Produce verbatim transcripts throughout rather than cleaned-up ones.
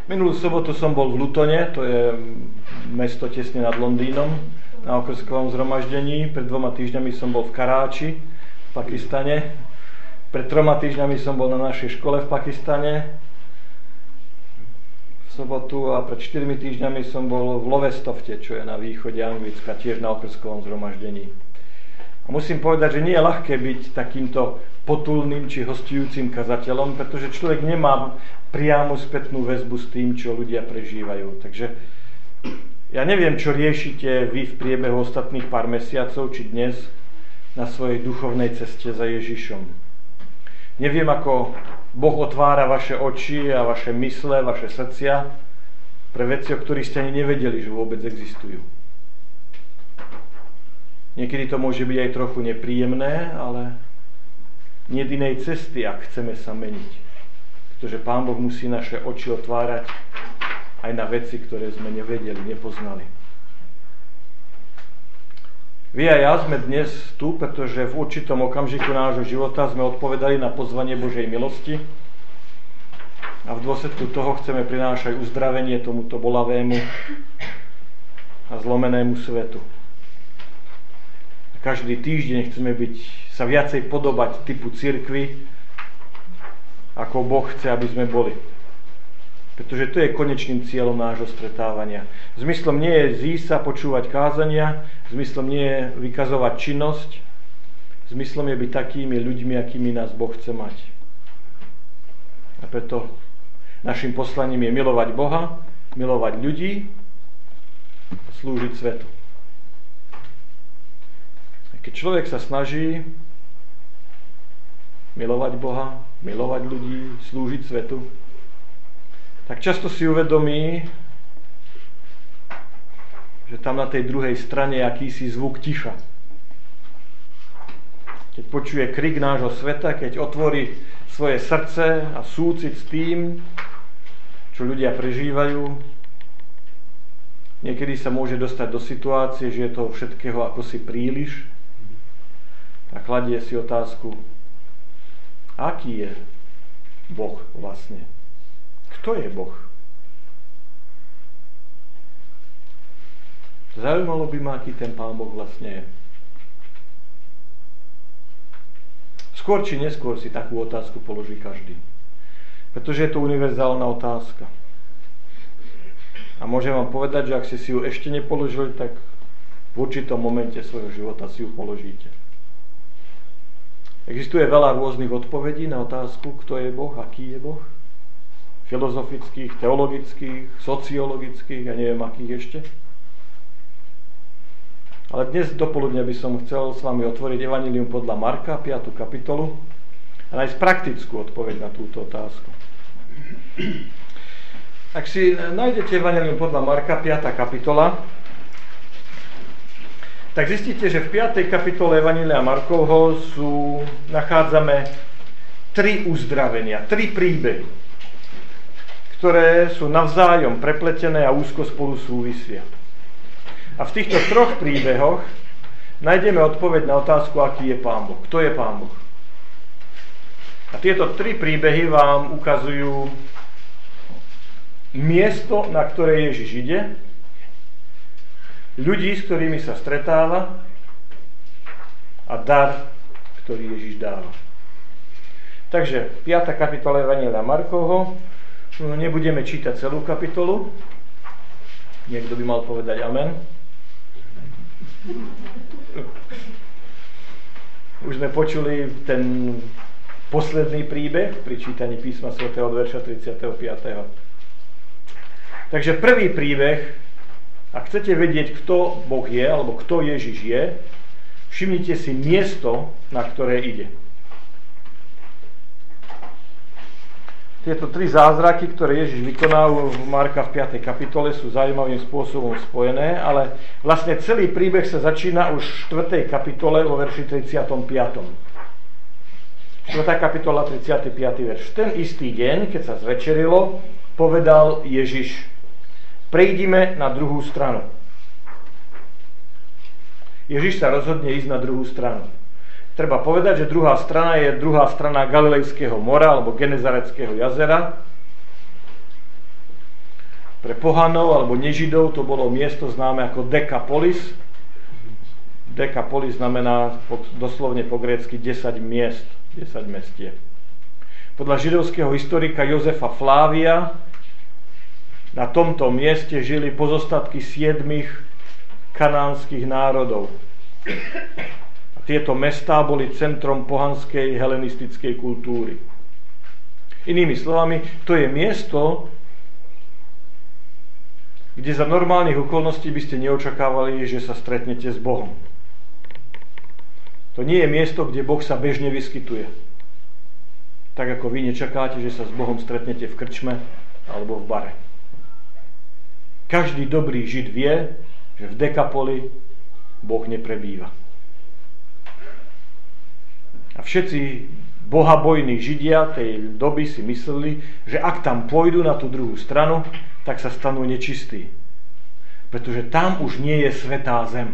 Minulú sobotu som bol v Lutone, to je mesto tesne nad Londýnom, na okrskovom zhromaždení. Pred dvoma týždňami som bol v Karáči, v Pakistane. Pred troma týždňami som bol na našej škole v Pakistane v sobotu a pred štyrmi týždňami som bol v Lovestofte, čo je na východe Anglicka, tiež na okrskovom zhromaždení. A musím povedať, že nie je ľahké byť takýmto potulným či hostujúcim kazateľom, pretože človek nemá priamu spätnú väzbu s tým, čo ľudia prežívajú. Takže ja neviem, čo riešite vy v priebehu ostatných pár mesiacov, či dnes na svojej duchovnej ceste za Ježišom. Neviem, ako Boh otvára vaše oči a vaše mysle, vaše srdcia pre veci, o ktorých ste ani nevedeli, že vôbec existujú. Niekedy to môže byť aj trochu nepríjemné, ale nie je inej cesty, ak chceme sa meniť. Pretože Pán Boh musí naše oči otvárať aj na veci, ktoré sme nevedeli, nepoznali. Vy a ja sme dnes tu, pretože v určitom okamžiku nášho života sme odpovedali na pozvanie Božej milosti a v dôsledku toho chceme prinášať uzdravenie tomuto bolavému a zlomenému svetu. Každý týždeň chceme byť, sa viacej podobať typu cirkvi, ako Boh chce, aby sme boli. Pretože to je konečným cieľom nášho stretávania. Zmyslom nie je zísť sa, počúvať kázania, zmyslom nie je vykazovať činnosť, zmyslom je byť takými ľuďmi, akými nás Boh chce mať. A preto našim poslaním je milovať Boha, milovať ľudí a slúžiť svetu. Keď človek sa snaží milovať Boha, milovať ľudí, slúžiť svetu, tak často si uvedomí, že tam na tej druhej strane je akýsi zvuk ticha. Keď počuje krik nášho sveta, keď otvorí svoje srdce a súcit s tým, čo ľudia prežívajú, niekedy sa môže dostať do situácie, že je toho všetkého ako si príliš, a kladie si otázku, aký je Boh vlastne? Kto je Boh? Zaujímalo by ma, aký ten Pán Boh vlastne je. Skôr či neskôr si takú otázku položí každý. Pretože je to univerzálna otázka. A môžem vám povedať, že ak ste si ju ešte nepoložili, tak v určitom momente svojho života si ju položíte. Existuje veľa rôznych odpovedí na otázku, kto je Boh, aký je Boh. Filozofických, teologických, sociologických a neviem akých ešte. Ale dnes dopoludne by som chcel s vami otvoriť Evanjelium podľa Marka, piatu kapitolu, a nájsť praktickú odpoveď na túto otázku. Ak si nájdete Evanjelium podľa Marka, piata kapitola, tak zistíte, že v piatej kapitole Evanjelia Markovho sú, nachádzame tri uzdravenia, tri príbehy, ktoré sú navzájom prepletené a úzko spolu súvisia. A v týchto troch príbehoch nájdeme odpoveď na otázku, aký je Pán Boh. Kto je Pán Boh? A tieto tri príbehy vám ukazujú miesto, na ktoré Ježiš ide, ľudí, s ktorými sa stretáva a dar, ktorý Ježiš dáva. Takže piata kapitola Evanjelia Markovho, nebudeme čítať celú kapitolu. Niekto by mal povedať amen. Už sme počuli ten posledný príbeh pri čítaní písma svätého od verša tridsiateho piateho Takže prvý príbeh, ak chcete vedieť, kto Boh je, alebo kto Ježiš je, všimnite si miesto, na ktoré ide. Tieto tri zázraky, ktoré Ježiš vykonal v Marka v piatej kapitole, sú zaujímavým spôsobom spojené, ale vlastne celý príbeh sa začína už v štvrtej kapitole vo verši tridsiatom piatom štvrtá kapitola, tridsiaty piaty verš. Ten istý deň, keď sa zvečerilo, povedal Ježiš: prejdime na druhú stranu. Ježiš sa rozhodne ísť na druhú stranu. Treba povedať, že druhá strana je druhá strana Galilejského mora alebo Genezareckého jazera. Pre pohanov alebo nežidov to bolo miesto známe ako Dekapolis. Dekapolis znamená doslovne po grécky desať miest, desať mestieb. Podľa židovského historika Jozefa Flávia na tomto mieste žili pozostatky siedmich kanánskych národov. A tieto mestá boli centrom pohanskej helenistickej kultúry. Inými slovami, to je miesto, kde za normálnych okolností by ste neočakávali, že sa stretnete s Bohom. To nie je miesto, kde Boh sa bežne vyskytuje. Tak ako vy nečakáte, že sa s Bohom stretnete v krčme alebo v bare. Každý dobrý Žid vie, že v Dekapoli Boh neprebýva. A všetci bohabojní Židia tej doby si mysleli, že ak tam pôjdu na tú druhú stranu, tak sa stanú nečistí. Pretože tam už nie je svätá zem.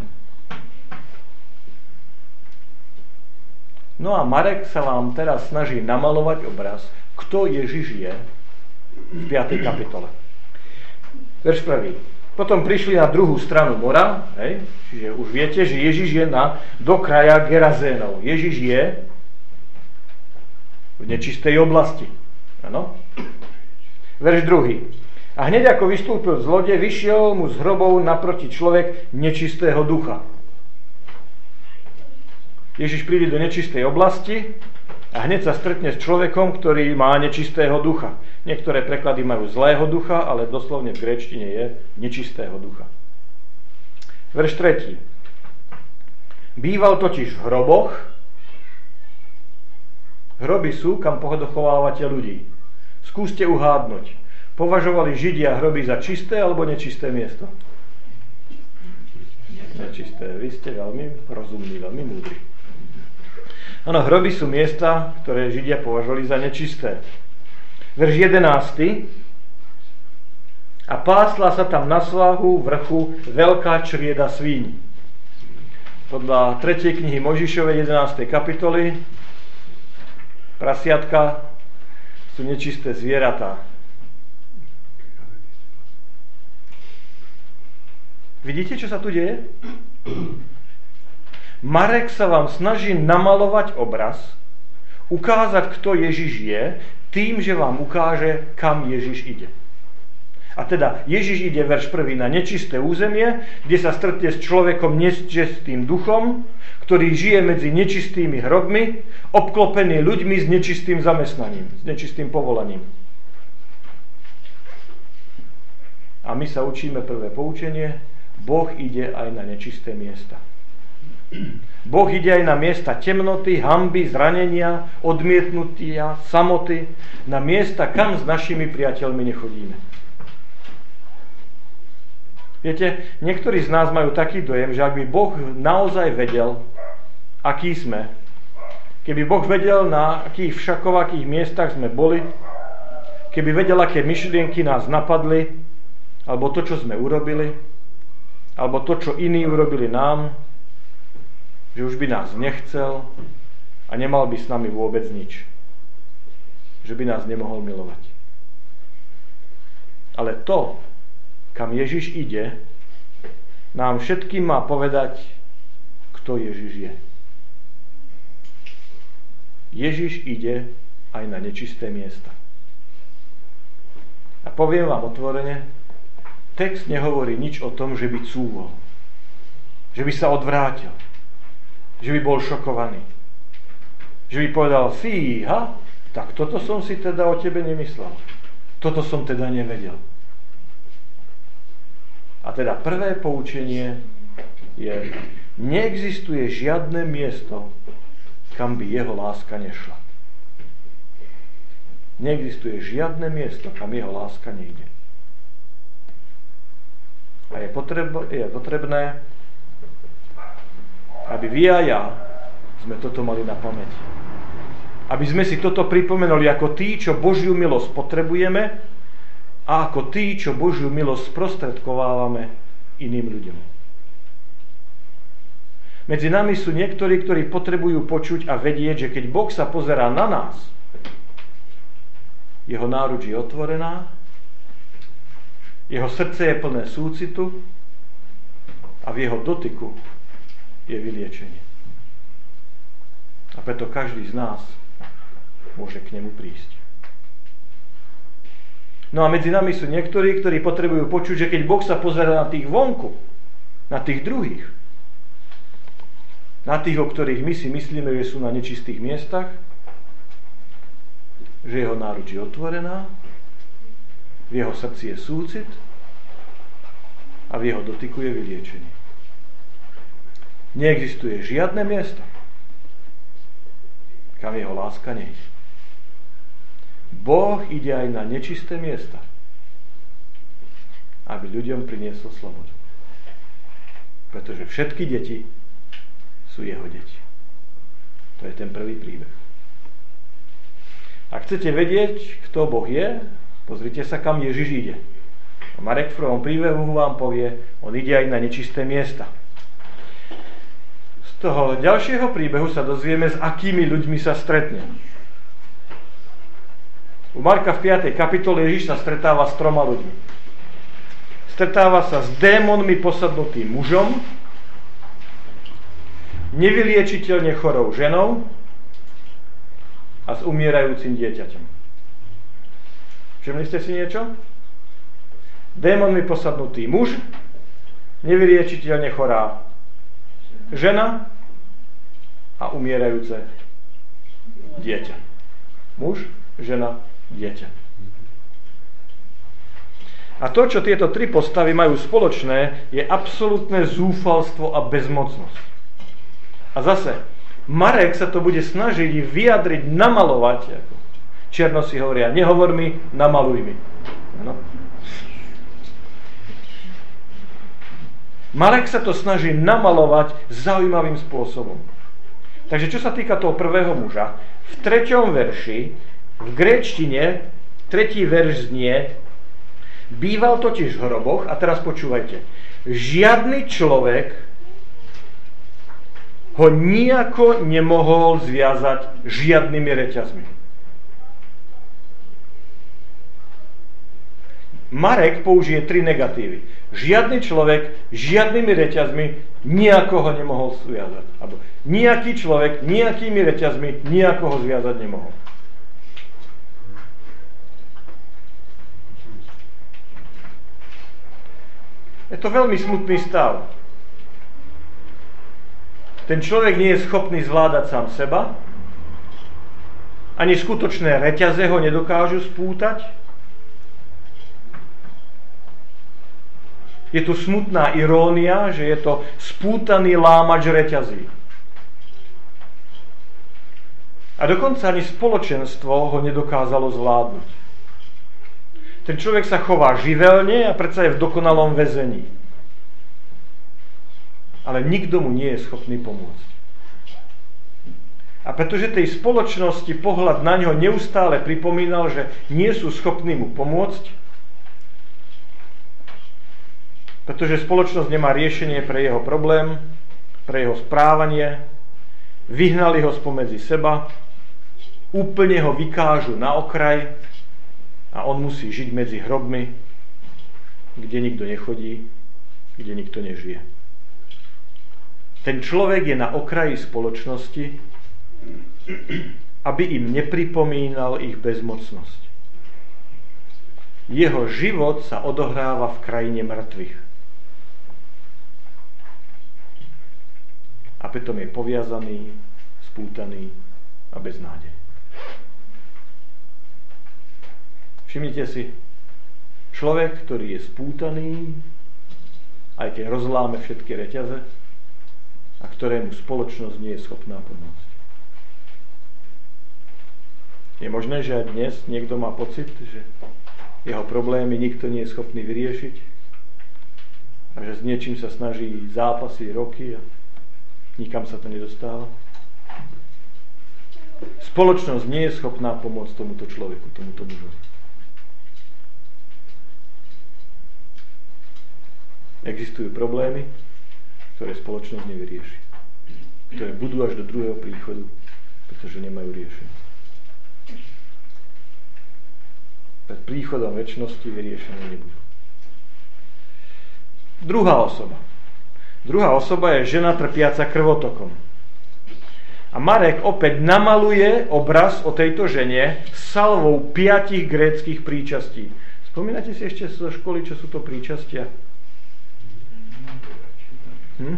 No a Marek sa vám teraz snaží namalovať obraz, kto Ježiš je v piatej kapitole. Verš prvý. Potom prišli na druhú stranu mora, hej, čiže už viete, že Ježiš je na, do kraja Gerazénov. Ježiš je v nečistej oblasti. Áno? Verš druhý. A hneď ako vystúpil z lode, vyšiel mu z hrobov naproti človek nečistého ducha. Ježiš príde do nečistej oblasti a hneď sa stretne s človekom, ktorý má nečistého ducha. Niektoré preklady majú zlého ducha, ale doslovne v gréčtine je nečistého ducha. Verš tretí. Býval totiž v hroboch. Hroby sú, kam pochodochovávate ľudí. Skúste uhádnuť. Považovali Židia hroby za čisté alebo nečisté miesto? Nečisté. Vy ste veľmi rozumní, veľmi múdri. Áno, hroby sú miesta, ktoré Židia považovali za nečisté. Verš jedenásty. A pásla sa tam na svahu vrchu veľká črieda svíň. Podľa tretej knihy Mojžišovej jedenástej kapitoly prasiatka sú nečisté zvieratá. Vidíte, čo sa tu deje? Marek sa vám snaží namalovať obraz, ukázať, kto Ježiš je, tým, že vám ukáže, kam Ježiš ide. A teda Ježiš ide, verš prvý, na nečisté územie, kde sa stretne s človekom nečistým duchom, ktorý žije medzi nečistými hrobmi, obklopený ľuďmi s nečistým zamestnaním, s nečistým povolaním. A my sa učíme prvé poučenie, Boh ide aj na nečisté miesta. Boh ide aj na miesta temnoty, hanby, zranenia, odmietnutia, samoty, na miesta, kam s našimi priateľmi nechodíme. Viete, niektorí z nás majú taký dojem, že ak by Boh naozaj vedel, aký sme, keby Boh vedel, na akých všakovakých miestach sme boli, keby vedel, aké myšlienky nás napadli, alebo to, čo sme urobili, alebo to, čo iní urobili nám, že už by nás nechcel a nemal by s nami vôbec nič. Že by nás nemohol milovať. Ale to, kam Ježiš ide, nám všetkým má povedať, kto Ježiš je. Ježiš ide aj na nečisté miesta. A poviem vám otvorene, text nehovorí nič o tom, že by cúvol, že by sa odvrátil, že by bol šokovaný, že by povedal, fíha, tak toto som si teda o tebe nemyslel, toto som teda nevedel. A teda prvé poučenie je, neexistuje žiadne miesto, kam by jeho láska nešla. Neexistuje žiadne miesto, kam jeho láska nejde. A je, potreb, je potrebné, aby vy a ja sme toto mali na pamäti. Aby sme si toto pripomenuli ako tí, čo Božiu milosť potrebujeme a ako tí, čo Božiu milosť sprostredkovávame iným ľuďom. Medzi nami sú niektorí, ktorí potrebujú počuť a vedieť, že keď Boh sa pozerá na nás, jeho náruč je otvorená Jeho srdce je plné súcitu a v jeho dotyku je vyliečenie. A preto každý z nás môže k nemu prísť. No a medzi nami sú niektorí, ktorí potrebujú počuť, že keď Boh sa pozerá na tých vonku, na tých druhých, na tých, o ktorých my si myslíme, že sú na nečistých miestach, že jeho náruč je otvorená, v jeho srdci je súcit a v jeho dotyku je vyliečenie. Neexistuje žiadne miesto, kam jeho láska nejde. Boh ide aj na nečisté miesta, aby ľuďom priniesol slobodu. Pretože všetky deti sú jeho deti. To je ten prvý príbeh. Ak chcete vedieť, kto Boh je, pozrite sa, kam Ježiš ide. A Marek v prvom príbehu vám povie, on ide aj na nečisté miesta. Z toho ďalšieho príbehu sa dozvieme, s akými ľuďmi sa stretne. U Marka v piatej kapitole Ježiš sa stretáva s troma ľuďmi. Stretáva sa s démonmi posadnutým mužom, nevyliečiteľne chorou ženou a s umierajúcim dieťaťom. Všimli ste si niečo? Démonmi posadnutý muž, nevyliečiteľne chorá žena a umierajúce dieťa. Muž, žena, dieťa. A to, čo tieto tri postavy majú spoločné, je absolútne zúfalstvo a bezmocnosť. A zase, Marek sa to bude snažiť vyjadriť, namalovať. Černosi hovoria, nehovor mi, namaluj mi. No. Marek sa to snaží namalovať zaujímavým spôsobom. Takže čo sa týka toho prvého muža, v treťom verši v gréčtine tretí verš znie: býval totiž v hroboch, a teraz počúvajte, žiadny človek ho nijako nemohol zviazať žiadnymi reťazmi. Marek použije tri negatívy. Žiadny človek žiadnymi reťazmi nijako ho nemohol zviazať. Alebo nejaký človek nejakými reťazmi nijako ho zviazať nemohol. Je to veľmi smutný stav. Ten človek nie je schopný zvládať sám seba, ani skutočné reťaze ho nedokážu spútať. Je tu smutná irónia, že je to spútaný lámač reťazí. A dokonca ani spoločenstvo ho nedokázalo zvládnuť. Ten človek sa chová živelne a predsa je v dokonalom väzení. Ale nikto mu nie je schopný pomôcť. A pretože tej spoločnosti pohľad na ňo neustále pripomínal, že nie sú schopní mu pomôcť, pretože spoločnosť nemá riešenie pre jeho problém, pre jeho správanie, vyhnali ho spomedzi seba, úplne ho vykážu na okraj a on musí žiť medzi hrobmi, kde nikto nechodí, kde nikto nežije. Ten človek je na okraji spoločnosti, aby im nepripomínal ich bezmocnosť. Jeho život sa odohráva v krajine mŕtvych. A preto je poviazaný, spútaný a bez nádeje. Všimnite si, človek, ktorý je spútaný, aj keď rozláme všetky reťaze, a ktorému spoločnosť nie je schopná pomôcť. Je možné, že aj dnes niekto má pocit, že jeho problémy nikto nie je schopný vyriešiť a že s niečím sa snaží zápasy, roky a nikam sa to nedostáva. Spoločnosť nie je schopná pomôcť tomuto človeku, tomuto mužovi. Existujú problémy, ktoré spoločnosť nevyrieši. Ktoré budú až do druhého príchodu, pretože nemajú riešenie. Pred príchodom večnosti vyriešené nebudú. Druhá osoba. Druhá osoba je žena trpiaca krvotokom. A Marek opäť namaluje obraz o tejto žene salvou piatich gréckych príčastí. Spomínate si ešte zo školy, čo sú to príčastia? Hm?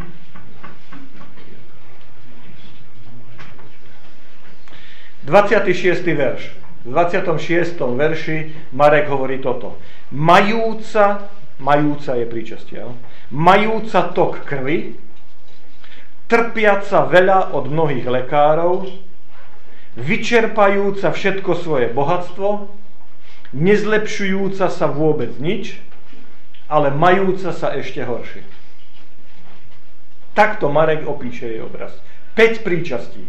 dvadsiaty šiesty verš. V dvadsiatom šiestom verši Marek hovorí toto. Majúca, majúca je príčastia, majúca tok krvi, trpiaca veľa od mnohých lekárov, vyčerpajúca všetko svoje bohatstvo, nezlepšujúca sa vôbec nič, ale majúca sa ešte horšie. Takto Marek opíše jej obraz. päť príčastí.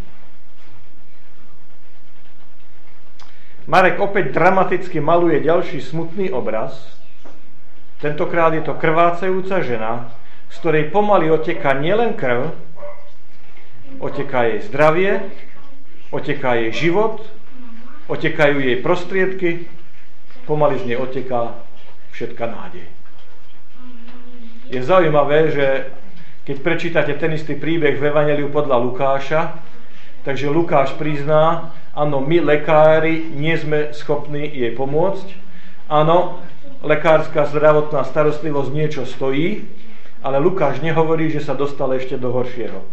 Marek opäť dramaticky maluje ďalší smutný obraz. Tentokrát je to krvácajúca žena, z ktorej pomaly oteká nielen krv, oteká jej zdravie, oteká jej život, otekajú jej prostriedky, pomaly z nej oteká všetka nádej. Je zaujímavé, že keď prečítate ten istý príbeh v Evanjeliu podľa Lukáša, takže Lukáš prizná, áno, my lekári nie sme schopní jej pomôcť, áno, lekárska zdravotná starostlivosť niečo stojí, ale Lukáš nehovorí, že sa dostal ešte do horšieho.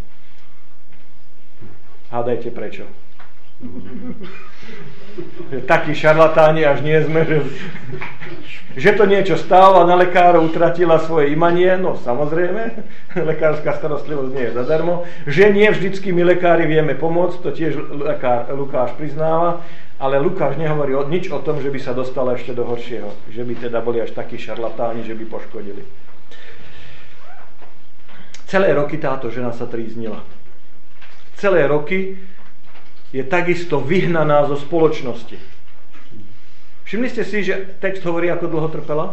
Hádajte prečo. Takí šarlatáni až nie sme, že, že to niečo stálo a na lekárov utratila svoje imanie, no samozrejme, lekárska starostlivosť nie je zadarmo, že nie vždycky my lekári vieme pomôcť, to tiež lekár, Lukáš priznáva, ale Lukáš nehovorí o, nič o tom, že by sa dostala ešte do horšieho, že by teda boli až takí šarlatáni, že by poškodili. Celé roky táto žena sa tríznila. Celé roky je takisto vyhnaná zo spoločnosti. Všimli ste si, že text hovorí, ako dlho trpela?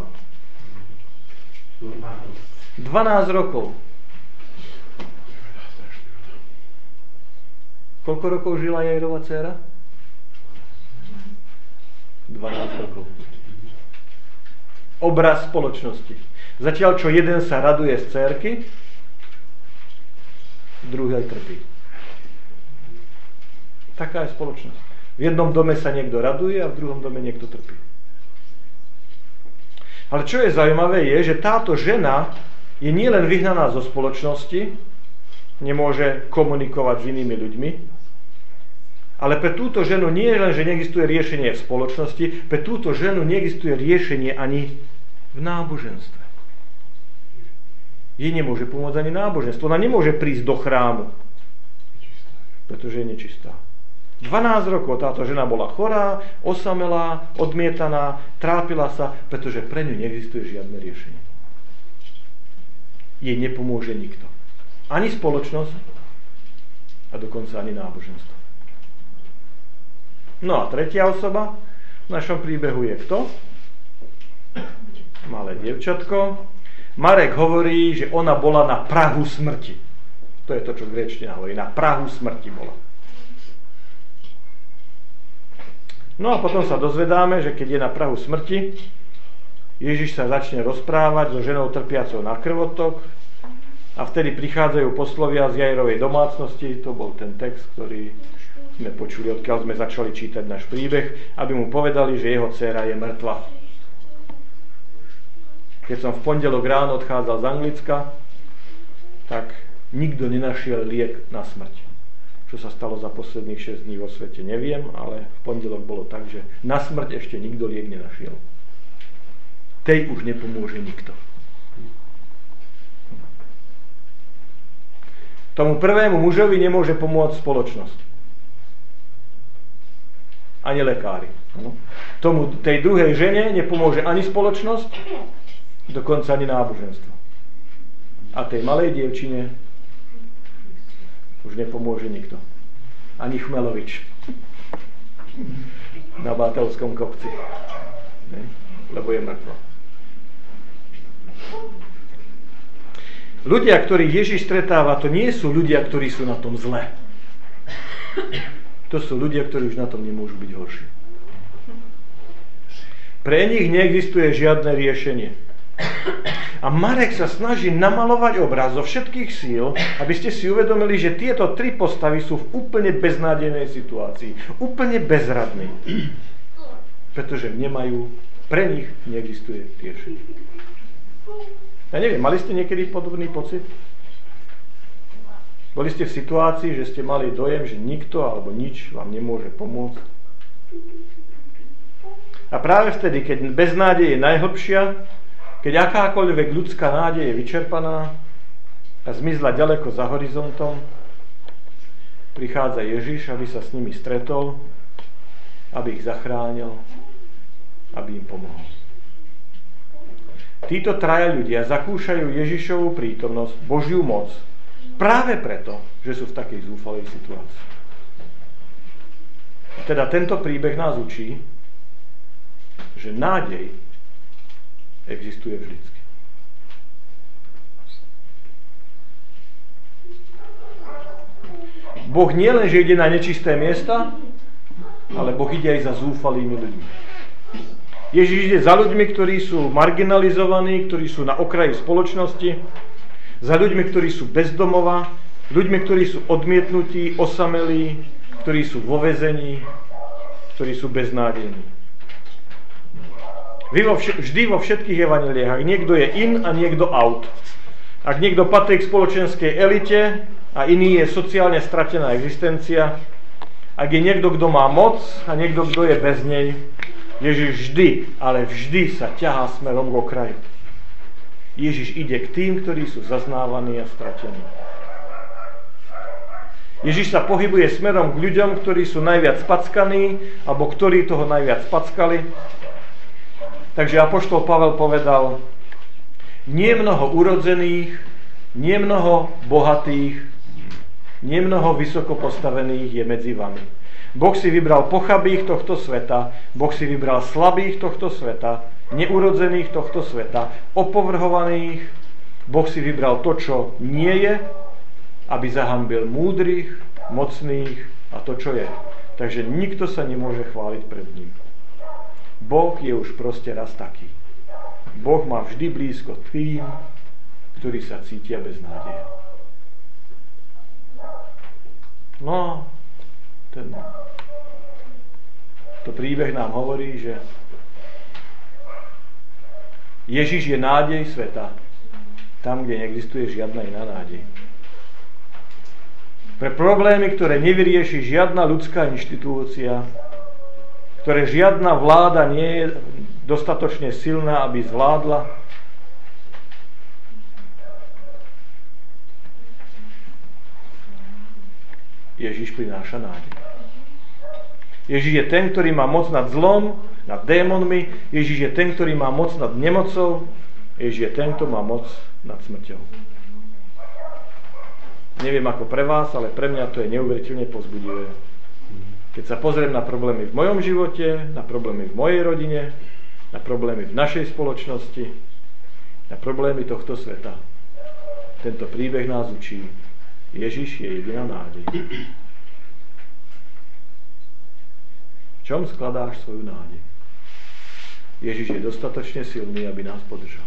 dvanásť rokov. Koľko rokov žila Jairova dcéra? dvanásť rokov. Obraz spoločnosti. Zatiaľ, čo jeden sa raduje z dcérky, druhý aj trpí. Taká je spoločnosť. V jednom dome sa niekto raduje a v druhom dome niekto trpí. Ale čo je zaujímavé je, že táto žena je nielen vyhnaná zo spoločnosti, nemôže komunikovať s inými ľuďmi, ale pre túto ženu nie je len, že neexistuje riešenie v spoločnosti, pre túto ženu neexistuje riešenie ani v náboženstve. Jej nemôže pomôcť ani náboženstvo. Ona nemôže prísť do chrámu, pretože je nečistá. dvanásť rokov táto žena bola chorá, osamelá, odmietaná, trápila sa, pretože pre ňu neexistuje žiadne riešenie. Jej nepomôže nikto. Ani spoločnosť a dokonca ani náboženstvo. No a tretia osoba v našom príbehu je kto? Malé dievčatko. Marek hovorí, že ona bola na prahu smrti. To je to, čo gréčtina hovorí. Na prahu smrti bola. No a potom sa dozvedáme, že keď je na prahu smrti, Ježiš sa začne rozprávať so ženou trpiacou na krvotok a vtedy prichádzajú poslovia z Jairovej domácnosti, to bol ten text, ktorý sme počuli, odkiaľ sme začali čítať náš príbeh, aby mu povedali, že jeho dcéra je mŕtva. Keď som v pondelok ráno odchádzal z Anglicka, tak nikto nenašiel liek na smrť. Čo sa stalo za posledných šesť dní vo svete, neviem, ale v pondelok bolo tak, že na smrť ešte nikto liek nenašiel. Tej už nepomôže nikto. Tomu prvému mužovi nemôže pomôcť spoločnosť. Ani lekári. Tomu, tej druhej žene nepomôže ani spoločnosť, dokonca ani náboženstvo. A tej malej dievčine už nepomôže nikto. Ani Chmelovič na Bátelskom kopci. Ne? Lebo je mŕtva. Ľudia, ktorých Ježiš stretáva, to nie sú ľudia, ktorí sú na tom zle. To sú ľudia, ktorí už na tom nemôžu byť horší. Pre nich neexistuje žiadne riešenie. A Marek sa snaží namalovať obraz zo všetkých síl, aby ste si uvedomili, že tieto tri postavy sú v úplne beznádejnej situácii. Úplne bezradní. Pretože nemajú, pre nich neexistuje riešenie. Ja neviem, mali ste niekedy podobný pocit? Boli ste v situácii, že ste mali dojem, že nikto alebo nič vám nemôže pomôcť? A práve vtedy, keď beznádej je najhlbšia, keď akákoľvek ľudská nádej je vyčerpaná a zmizla ďaleko za horizontom, prichádza Ježiš, aby sa s nimi stretol, aby ich zachránil, aby im pomohol. Títo traja ľudia zakúšajú Ježišovu prítomnosť, Božiu moc, práve preto, že sú v takej zúfalej situácii. Teda tento príbeh nás učí, že nádej existuje vždycky. Boh nie len, že ide na nečisté miesta, ale Boh ide aj za zúfalými ľuďmi. Ježiš ide za ľuďmi, ktorí sú marginalizovaní, ktorí sú na okraji spoločnosti, za ľuďmi, ktorí sú bezdomova, ľuďmi, ktorí sú odmietnutí, osamelí, ktorí sú vo väzení, ktorí sú beznádejní. Vy vo vš- vždy vo všetkých evanjeliách, ak niekto je in a niekto out, ak niekto patrí k spoločenskej elite a iný je sociálne stratená existencia, ak je niekto, kto má moc a niekto, kto je bez nej, Ježiš vždy, ale vždy sa ťahá smerom k okraju. Ježiš ide k tým, ktorí sú zaznávaní a stratení. Ježiš sa pohybuje smerom k ľuďom, ktorí sú najviac spackaní, alebo ktorí toho najviac spackali. Takže apoštol Pavel povedal, nie mnoho urodzených, nie mnoho bohatých, nie mnoho vysoko postavených je medzi vami. Boh si vybral pochabých tohto sveta, Boh si vybral slabých tohto sveta, neurodzených tohto sveta, opovrhovaných. Boh si vybral to, čo nie je, aby zahanbil múdrych, mocných a to, čo je. Takže nikto sa nemôže chváliť pred ním. Boh je už proste raz taký. Boh má vždy blízko tým, ktorí sa cítia bez nádeje. No, ten, to príbeh nám hovorí, že Ježiš je nádej sveta, tam, kde neexistuje žiadna iná nádej. Pre problémy, ktoré nevyrieši žiadna ľudská inštitúcia, ktoré žiadna vláda nie je dostatočne silná, aby zvládla, Ježiš prináša nádej. Ježiš je ten, ktorý má moc nad zlom, nad démonmi. Ježiš je ten, ktorý má moc nad nemocou. Ježiš je ten, kto má moc nad smrťou. Neviem ako pre vás, ale pre mňa to je neuveriteľne povzbudivé. Keď sa pozriem na problémy v mojom živote, na problémy v mojej rodine, na problémy v našej spoločnosti, na problémy tohto sveta. Tento príbeh nás učí. Ježiš je jediná nádej. V čom skladáš svoju nádej? Ježiš je dostatočne silný, aby nás podržal.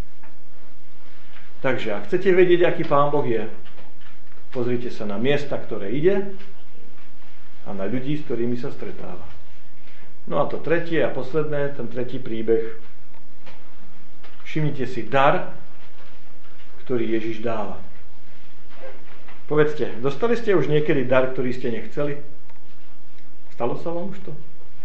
Takže, ak chcete vedieť, aký Pán Boh je, pozrite sa na miesta, ktoré ide a na ľudí, s ktorými sa stretáva. No a to tretie a posledné, ten tretí príbeh. Všimnite si dar, ktorý Ježiš dáva. Povedzte, dostali ste už niekedy dar, ktorý ste nechceli? Stalo sa vám už to?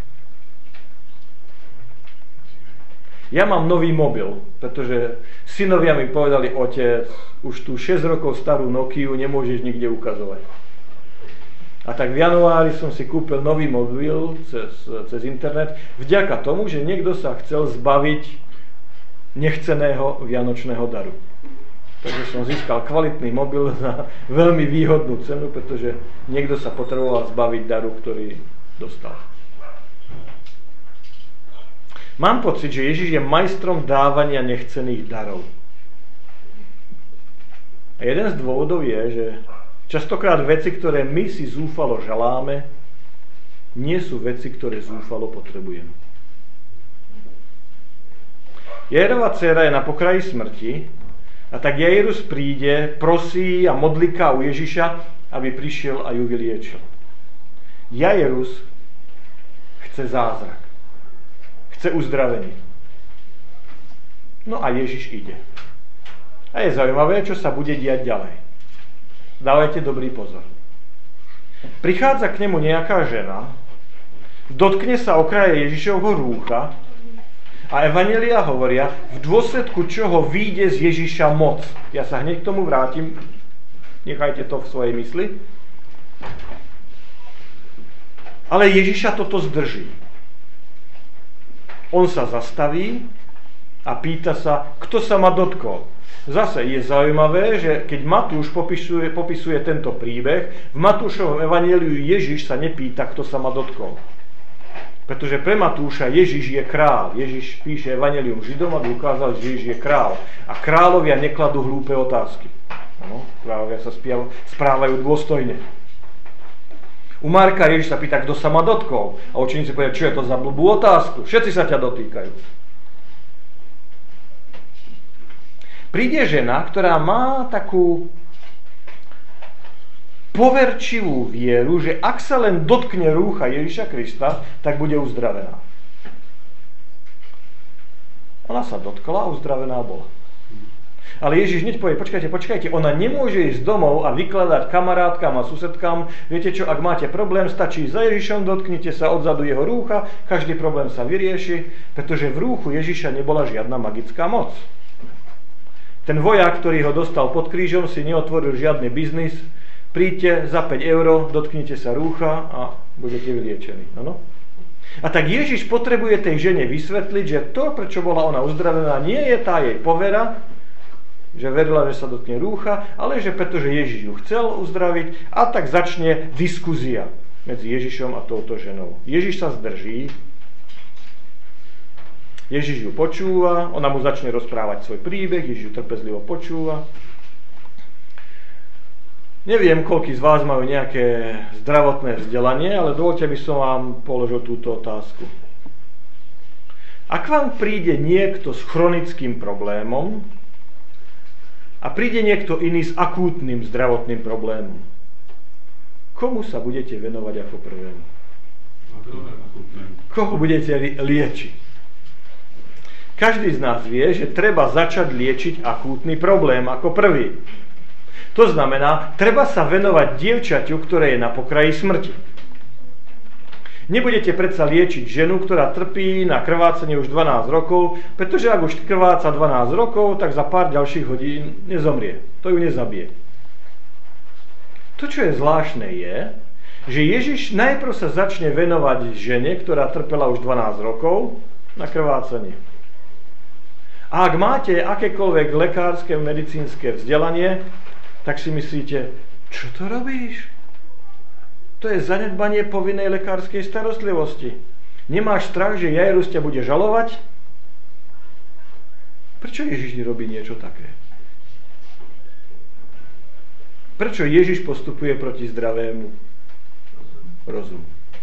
Ja mám nový mobil, pretože synovia mi povedali, otec, už tú šesť rokov starú Nokiu nemôžeš nikde ukazovať. A tak v januári som si kúpil nový mobil cez, cez internet, vďaka tomu, že niekto sa chcel zbaviť nechceného vianočného daru. Takže som získal kvalitný mobil za veľmi výhodnú cenu, pretože niekto sa potreboval zbaviť daru, ktorý dostal. Mám pocit, že Ježiš je majstrom dávania nechcených darov. A jeden z dôvodov je, že častokrát veci, ktoré my si zúfalo želáme, nie sú veci, ktoré zúfalo potrebujeme. Jairova dcéra je na pokraji smrti a tak Jairus príde, prosí a modlíka u Ježiša, aby prišiel a ju vyliečil. Jairus chce zázrak. Chce uzdravenie. No a Ježiš ide. A je zaujímavé, čo sa bude diať ďalej. Dávajte dobrý pozor. Prichádza k nemu nejaká žena, dotkne sa okraje Ježišovho rúcha a evanjelia hovoria, v dôsledku čoho vyjde z Ježiša moc. Ja sa hneď k tomu vrátim, nechajte to v svojej mysli. Ale Ježiša toto zdrží. On sa zastaví a pýta sa, kto sa ma dotkol. Zase je zaujímavé, že keď Matúš popisuje, popisuje tento príbeh, v Matúšovom evanjeliu Ježiš sa nepýta, kto sa ma dotkol. Pretože pre Matúša Ježiš je král. Ježiš píše evanjelium Židom, aby ukázal, že Ježiš je král. A kráľovia nekladú hlúpe otázky. Ano, kráľovia sa správajú dôstojne. U Marka Ježiš sa pýta, kto sa ma dotkol. A učeníci povedia, čo je to za blbú otázku? Všetci sa ťa dotýkajú. Príde žena, ktorá má takú poverčivú vieru, že ak sa len dotkne rúcha Ježiša Krista, tak bude uzdravená. Ona sa dotkla a uzdravená bola. Ale Ježiš hneď povie, počkajte, počkajte, ona nemôže ísť domov a vykladať kamarátkam a susedkám, viete čo, ak máte problém, stačí za Ježišom, dotknite sa odzadu jeho rúcha, každý problém sa vyrieši, pretože v rúchu Ježiša nebola žiadna magická moc. Ten vojak, ktorý ho dostal pod krížom, si neotvoril žiadny biznis. Príďte za päť eur, dotknite sa rúcha a budete vyliečení. Ano? A tak Ježiš potrebuje tej žene vysvetliť, že to, prečo bola ona uzdravená, nie je tá jej povera, že verila, že sa dotkne rúcha, ale že pretože Ježiš ju chcel uzdraviť, a tak začne diskuzia medzi Ježišom a touto ženou. Ježiš sa zdrží, Ježiš ju počúva, ona mu začne rozprávať svoj príbeh, Ježiš ju trpezlivo počúva. Neviem, koľký z vás majú nejaké zdravotné vzdelanie, ale dovoľte, by som vám položil túto otázku. Ak vám príde niekto s chronickým problémom a príde niekto iný s akútnym zdravotným problémom, komu sa budete venovať ako prvému? Koho budete liečiť? Každý z nás vie, že treba začať liečiť akútny problém ako prvý. To znamená, treba sa venovať dievčaťu, ktoré je na pokraji smrti. Nebudete predsa liečiť ženu, ktorá trpí na krvácanie už dvanásť rokov, pretože ak už krváca dvanásť rokov, tak za pár ďalších hodín nezomrie. To ju nezabije. To, čo je zvláštne, je, že Ježiš najprv sa začne venovať žene, ktorá trpela už dvanásť rokov na krvácanie. A ak máte akékoľvek lekárske, medicínske vzdelanie, tak si myslíte, čo to robíš? To je zanedbanie povinnej lekárskej starostlivosti. Nemáš strach, že Jairus ťa bude žalovať? Prečo Ježiš nerobí niečo také? Prečo Ježiš postupuje proti zdravému rozumu?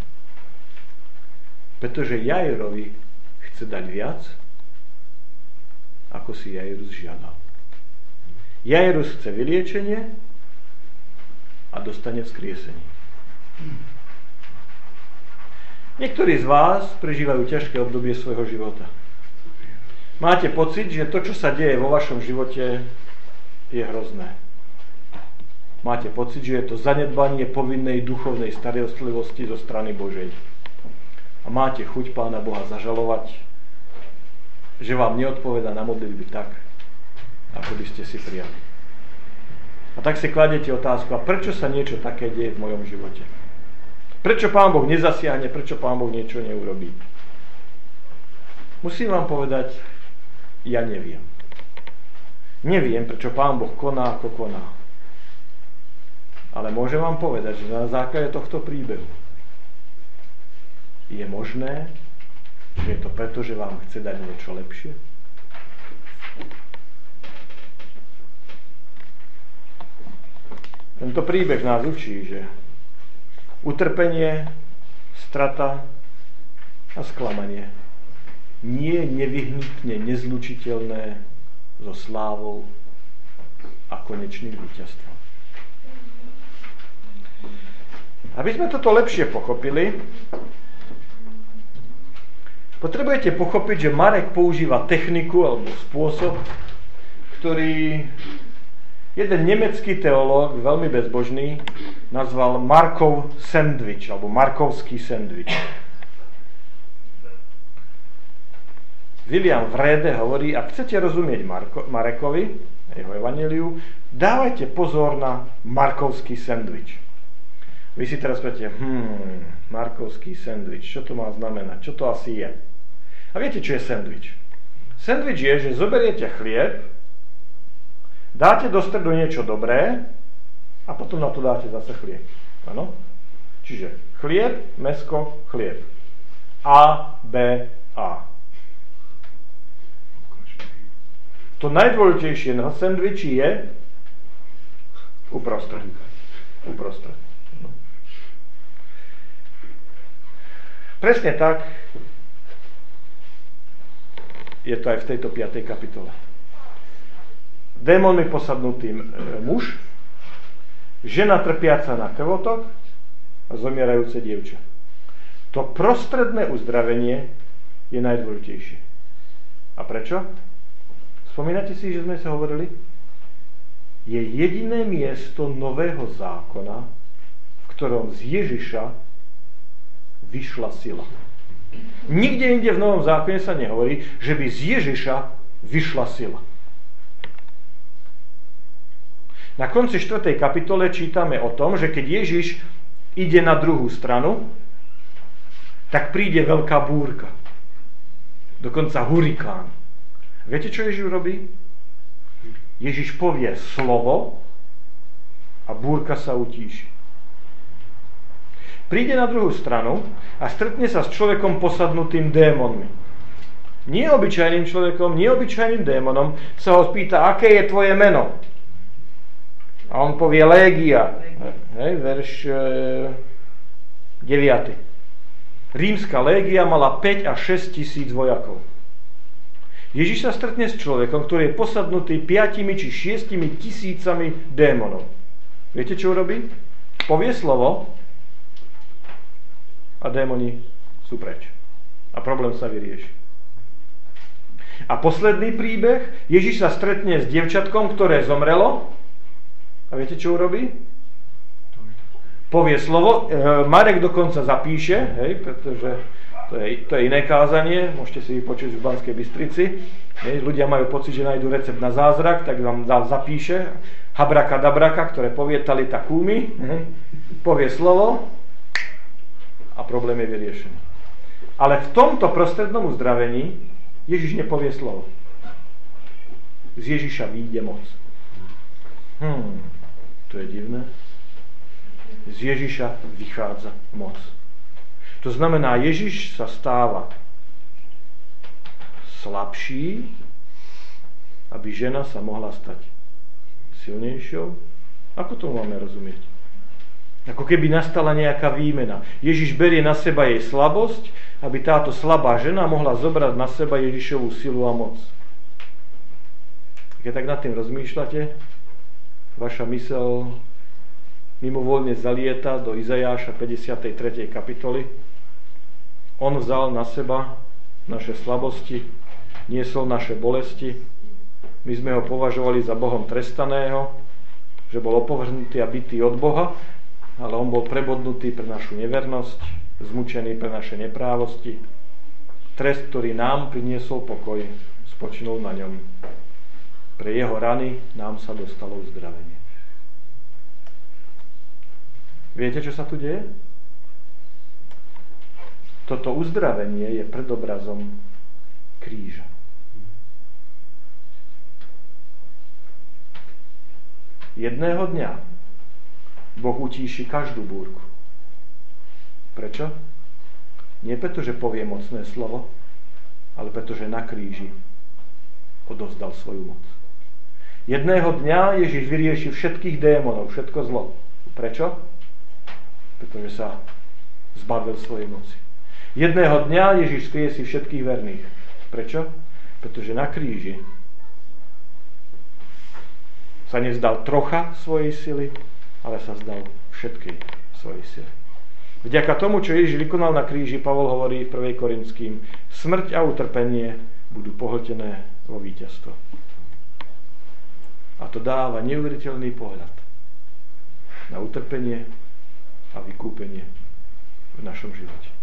Pretože Jairovi chce dať viac, ako si Jairus žiadal. Jairus chce vyliečenie a dostane vzkriesenie. Niektorí z vás prežívajú ťažké obdobie svojho života. Máte pocit, že to, čo sa deje vo vašom živote, je hrozné. Máte pocit, že je to zanedbanie povinnej duchovnej starostlivosti zo strany Božej. A máte chuť Pána Boha zažalovať, že vám neodpovedá na modlitby tak, ako by ste si prijali. A tak si kladete otázku, a prečo sa niečo také deje v mojom živote? Prečo Pán Boh nezasiahne, prečo Pán Boh niečo neurobí? Musím vám povedať, ja neviem. Neviem, prečo Pán Boh koná, ako koná. Ale môžem vám povedať, že na základe tohto príbehu je možné, že je to preto, že vám chce dať niečo lepšie? Tento príbeh nás učí, že utrpenie, strata a sklamanie nie je nevyhnutne nezlučiteľné so slávou a konečným víťazstvom. Aby sme toto lepšie pochopili, potrebujete pochopiť, že Marek používa techniku alebo spôsob, ktorý jeden nemecký teológ, veľmi bezbožný, nazval Markov sandwich, alebo Markovský sandwich. William Wrede hovorí, ak chcete rozumieť Marko, Marekovi, jeho evanjeliu, dávajte pozor na Markovský sandwich. Vy si teraz poviete, hmm, Markovský sandwich, čo to má znamenať, čo to asi je? A viete, čo je sandwich? Sandwich je, že zoberiete chlieb, dáte do stredu niečo dobré a potom na to dáte zase chlieb. Áno? Čiže chlieb, mäsko, chlieb. A, B, A. To najdôležitejšie na sandwichi je uprostred. Uprostred. No. Presne tak je to aj v tejto piatej kapitole. Démonmi posadnutý muž, žena trpiaca na krvotok a zomierajúce dievča. To prostredné uzdravenie je najdôležitejšie. A prečo? Spomínate si, že sme sa hovorili? Je jediné miesto nového zákona, v ktorom z Ježiša vyšla sila. Nikde inde v novom zákone sa nehovorí, že by z Ježiša vyšla sila. Na konci štvrtej kapitole čítame o tom, že keď Ježiš ide na druhú stranu, tak príde veľká búrka. Dokonca hurikán. Viete, čo Ježiš robí? Ježiš povie slovo a búrka sa utíši. Príde na druhú stranu a stretne sa s človekom posadnutým démonmi. Nie obyčajným človekom, nie obyčajným démonom, sa ho spýta, aké je tvoje meno? A on povie Légia. Hej, verš e, deviaty. Rímska légia mala päť až šesť tisíc vojakov. Ježiš sa stretne s človekom, ktorý je posadnutý piatimi či šiestimi tisícami démonov. Viete, čo urobí? Povie slovo a démoni sú preč. A problém sa vyrieši. A posledný príbeh, Ježiš sa stretne s dievčatkom, ktoré zomrelo. A viete, čo urobí? Povie slovo. Marek dokonca zapíše, hej, pretože To je, to je iné kázanie, môžete si vypočuť v Banskej Bystrici. Hej, ľudia majú pocit, že nájdu recept na zázrak, tak vám zapíše habraka dabraka, ktoré povie talita kúmi, hej, povie slovo a problém je vyriešený. Ale v tomto prostrednom uzdravení Ježiš nepovie slovo. Z Ježiša vyjde moc. Hmm, to je divné. Z Ježiša vychádza moc. To znamená, Ježiš sa stáva slabší, aby žena sa mohla stať silnejšou. Ako to máme rozumieť? Ako keby nastala nejaká výmena. Ježiš berie na seba jej slabosť, aby táto slabá žena mohla zobrať na seba Ježišovú silu a moc. Keď tak nad tým rozmýšľate, vaša myseľ mimovoľne zalieta do Izajáša päťdesiatej tretej kapitoly. On vzal na seba naše slabosti, niesol naše bolesti. My sme ho považovali za Bohom trestaného, že bol opovrhnutý a bitý od Boha, ale on bol prebodnutý pre našu nevernosť, zmučený pre naše neprávosti. Trest, ktorý nám priniesol pokoj, spočinul na ňom. Pre jeho rany nám sa dostalo uzdravenie. Viete, čo sa tu deje? Toto uzdravenie je predobrazom kríža. Jedného dňa Boh utíši každú búrku. Prečo? Nie preto, že povie mocné slovo, ale preto, že na kríži odovzdal svoju moc. Jedného dňa Ježiš vyrieši všetkých démonov, všetko zlo. Prečo? Pretože sa zbavil svojej moci. Jedného dňa Ježiš skriesí všetkých verných. Prečo? Pretože na kríži sa nezdal trocha svojej sily, ale sa zdal všetkej svojej sily. Vďaka tomu, čo Ježiš vykonal na kríži, Pavol hovorí v prvej Korinským, smrť a utrpenie budú pohltené vo víťazstvo. A to dáva neuveriteľný pohľad na utrpenie a vykúpenie v našom živote.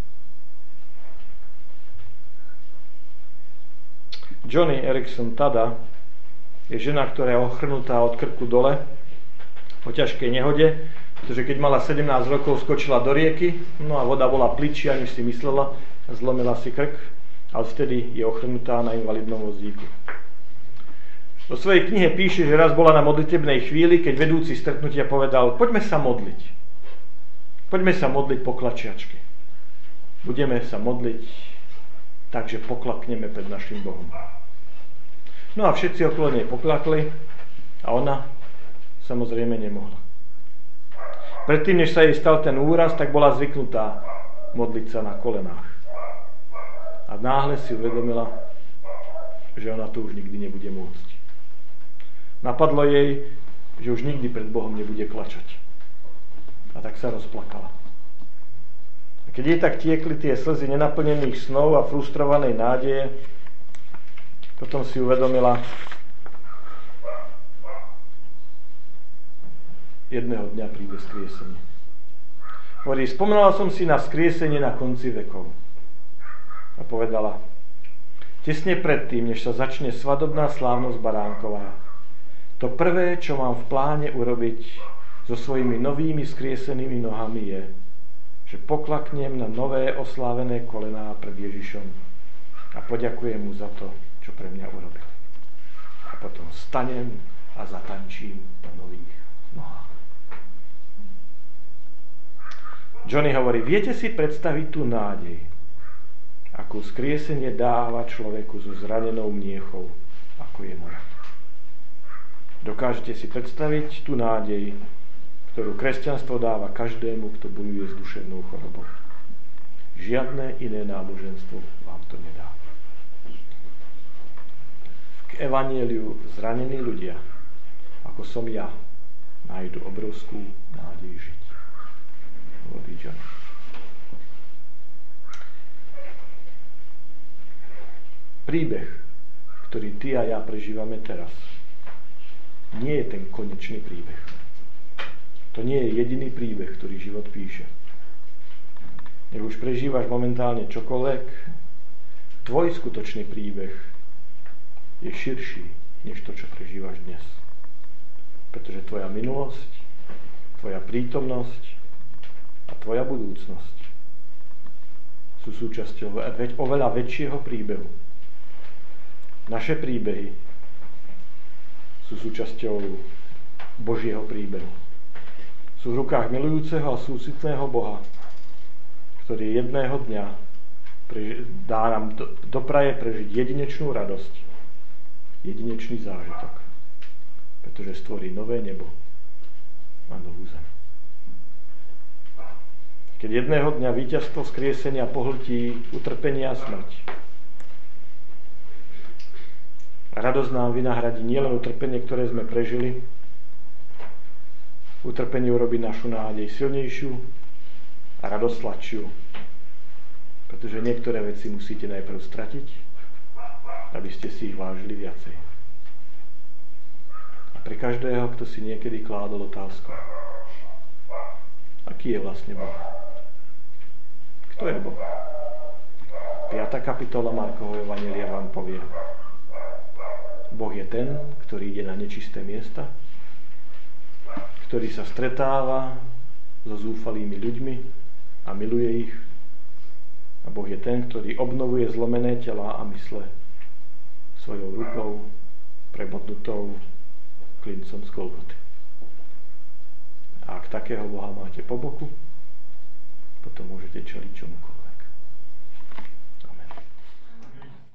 Joni Eareckson Tada je žena, ktorá je ochrnutá od krku dole po ťažkej nehode, pretože keď mala sedemnásť rokov, skočila do rieky, no a voda bola pličia, než si myslela, zlomila si krk, ale vtedy je ochrnutá na invalidnom vozíku. Vo svojej knihe píše, že raz bola na modlitebnej chvíli, keď vedúci stretnutia povedal, poďme sa modliť. Poďme sa modliť po klačiačke. Budeme sa modliť takže poklakneme pred našim Bohom. No a všetci okolo nej poklakli a ona samozrejme nemohla. Predtým, než sa jej stal ten úraz, tak bola zvyknutá modliť sa na kolenách. A náhle si uvedomila, že ona to už nikdy nebude môcť. Napadlo jej, že už nikdy pred Bohom nebude klačať. A tak sa rozplakala. Keď jej tak tiekli tie slzy nenaplnených snov a frustrovanej nádeje, potom si uvedomila, jedného dňa príde skriesenie. Hovorí, spomínala som si na skriesenie na konci vekov. A povedala, tesne predtým, než sa začne svadobná slávnosť baránková, to prvé, čo mám v pláne urobiť so svojimi novými skriesenými nohami je, že poklaknem na nové oslávené kolená pred Ježišom a poďakujem mu za to, čo pre mňa urobil. A potom stanem a zatančím na nových nohách. Joni hovorí, viete si predstaviť tú nádej, akú skriesenie dáva človeku so zranenou mniechou, ako je moja. Dokážete si predstaviť tú nádej, ktorú kresťanstvo dáva každému, kto bojuje s duševnou chorobou. Žiadne iné náboženstvo vám to nedá. V evanjeliu zranení ľudia, ako som ja, nájdu obrovskú nádej žiť. Hovorí John. Príbeh, ktorý ty a ja prežívame teraz, nie je ten konečný príbeh. To nie je jediný príbeh, ktorý život píše. Nech už prežívaš momentálne čokoľvek, tvoj skutočný príbeh je širší, než to, čo prežívaš dnes. Pretože tvoja minulosť, tvoja prítomnosť a tvoja budúcnosť sú súčasťou oveľa väčšieho príbehu. Naše príbehy sú súčasťou Božieho príbehu. Sú v rukách milujúceho a súcitného Boha, ktorý jedného dňa dá nám do, dopraje prežiť jedinečnú radosť, jedinečný zážitok, pretože stvorí nové nebo a novú zem. Keď jedného dňa víťazstvo skriesenia pohltí utrpenie a smrť, radosť nám vynahradí nielen utrpenie, ktoré sme prežili, utrpenie urobí našu nádej silnejšiu a radosť sladšiu. Pretože niektoré veci musíte najprv stratiť, aby ste si ich vážili viacej. A pre každého, kto si niekedy kládol otázku, aký je vlastne Boh? Kto je Boh? piata kapitola Markovho evanjelia vám povie. Boh je ten, ktorý ide na nečisté miesta, ktorý sa stretáva so zúfalými ľuďmi a miluje ich. A Boh je ten, ktorý obnovuje zlomené telá a mysle svojou rukou prebodnutou klincom z Golgoty. A ak takého Boha máte po boku, potom môžete čeliť čomukoľvek.